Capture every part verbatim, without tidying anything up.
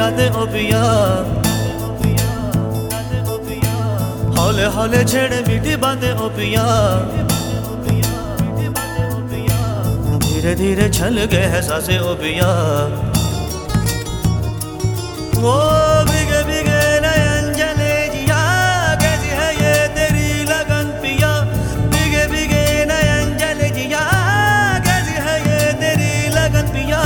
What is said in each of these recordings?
रातें ओ पिया, हौले हौले छेड़े मीठी बातें ओ पिया, धीरे धीरे छल गए हैं सांसें ओ पिया। वो भीगे भीगे नयन जले जिया, कैसी है ये तेरी लगन पिया, भीगे भीगे नयन जले जिया, कैसी है ये तेरी लगन पिया।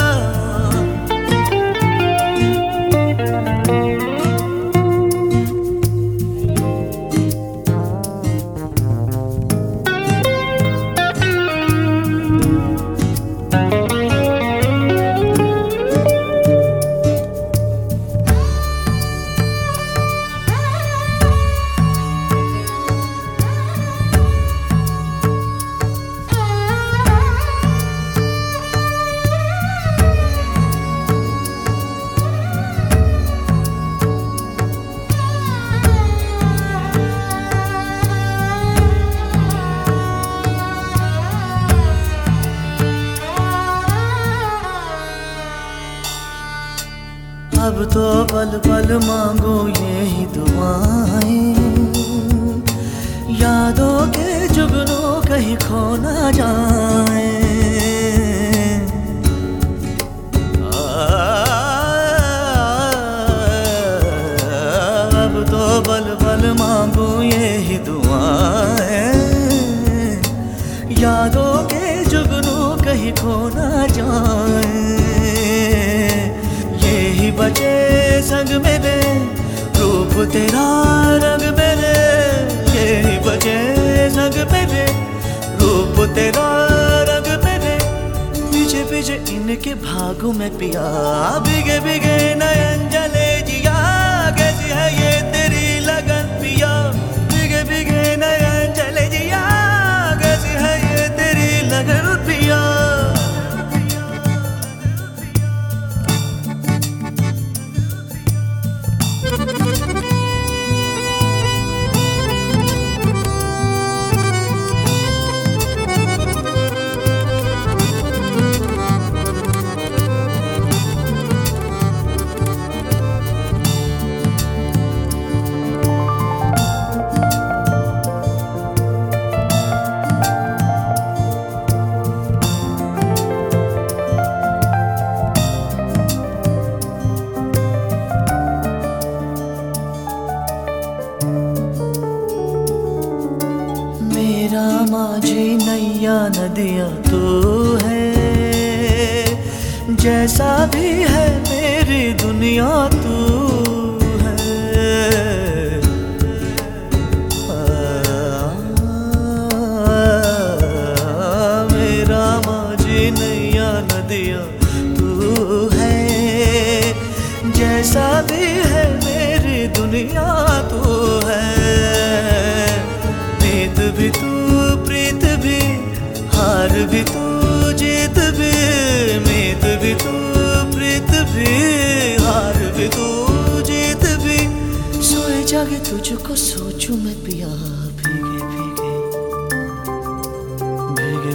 अब तो पल पल मांगो ये ही दुआएं, यादों के जुगनू कहीं खो ना जाए। अब तो पल पल मांगो ये ही दुआएं, यादों के जुगनू कहीं खो ना जाए। बचे संग मेरे रूप तेरा रंग मेरे, यही बचे संग मेरे रूप तेरा रंग मेरे, पीछे पीछे इनके भागों में पिया, भीगे भीगे नयन जले जिया, कैसी है ये तेरी लगन पिया, भीगे भीगे नयन जले जिया, कैसी है ये तेरी लगन पिया। मेरा माझी नैया नदिया तू है, जैसा भी है मेरी दुनिया तू है। मेरा माझी नैया नदिया तू है, जैसा भी है मेरी दुनिया तू है। नींद भी तू, प्रीत भी, हार भी तू, जीत भी, मीत भी तू, प्रीत भी, हार भी तू, जीत भी, सोए जागे तुझको सोचूं मैं पिया, भीगे भीगे भीगे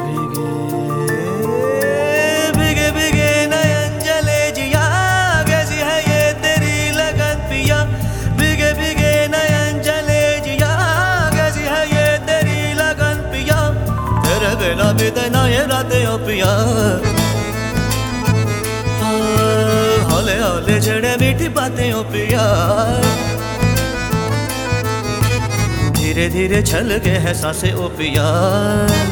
भीगे भीगे भीगे नयन जले जिया, कैसी है ये तेरी लगन पिया, भीगे भीगे नयन जले जिया, कैसी है ये तेरी लगन पिया। तेरे बिना बीते ना ये रातें ओ पिया, हौले हौले छेड़े मीठी बातें ओ पिया, धीरे धीरे छल के है सांसें ओ पिया।